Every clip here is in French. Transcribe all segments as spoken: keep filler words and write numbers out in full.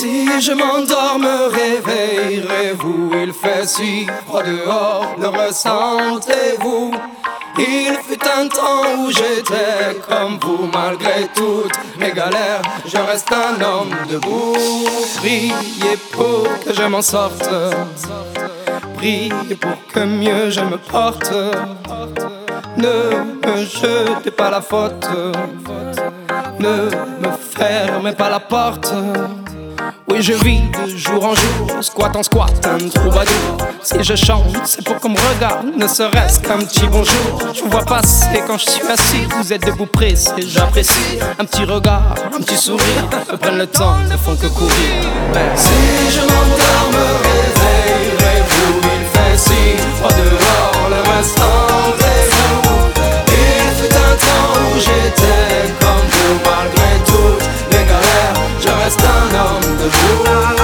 Si je m'endors, me réveillerez-vous? Il fait si froid dehors, le ressentez-vous? Il fut un temps où j'étais comme vous. Malgré toutes mes galères, je reste un homme debout. Priez pour que je m'en sorte, priez pour que mieux je me porte. Ne me jetez pas la faute, ne me fermez pas la porte. Oui, je vis de jour en jour, squat en squat, un troubadour. Si je chante, c'est pour qu'on me regarde, ne serait-ce qu'un petit bonjour. Je vous vois passer quand je suis assis, vous êtes debout pressé, j'apprécie. Un petit regard, un petit sourire, me prennent le temps, ne font que courir. Si je m'endors, me réveillerez-vous? Il fait si froid dehors, le restant est vous. Il fut un temps où j'étais comme vous. Malgré toutes les galères, je reste un homme debout.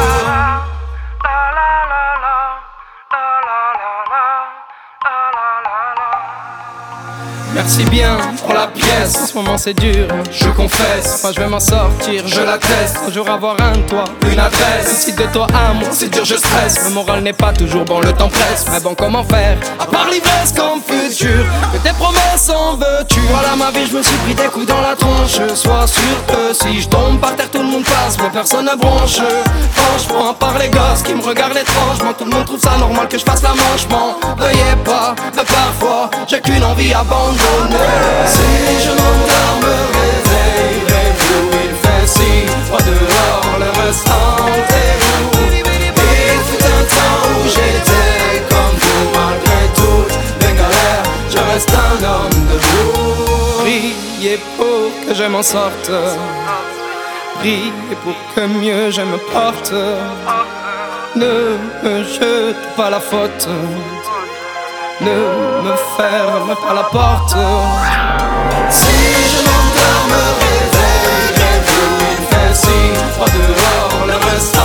Merci bien pour la pièce, en ce moment c'est dur, je confesse. Moi je vais m'en sortir, je l'atteste. Un jour avoir un toit, une adresse. Si de toi à moi c'est dur, je stresse. Le moral n'est pas toujours bon, le temps presse. Mais bon, comment faire, à part l'ivresse comme futur? Que tes promesses en veux-tu? Voilà ma vie, je me suis pris des coups dans la tronche. Sois sûr que si je tombe par terre, tout le monde passe, mais personne ne bronche. Franchement, à part les gosses qui me regardent étrangement, tout le monde trouve ça normal que je fasse la manche. M'en veuillez pas, mais parfois j'ai qu'une envie abandonnée. Si je m'endors, me réveillerez-vous? Il fait si froid dehors, le restant est vous. Il fut un temps où j'étais comme vous. Malgré toutes les galères, je reste un homme debout. Priez pour que je m'en sorte, priez pour que mieux je me porte. Ne me jete pas la faute, ne me ferme pas la porte. Si je m'endors, me réveillerez-vous? Il fait si froid dehors, le reste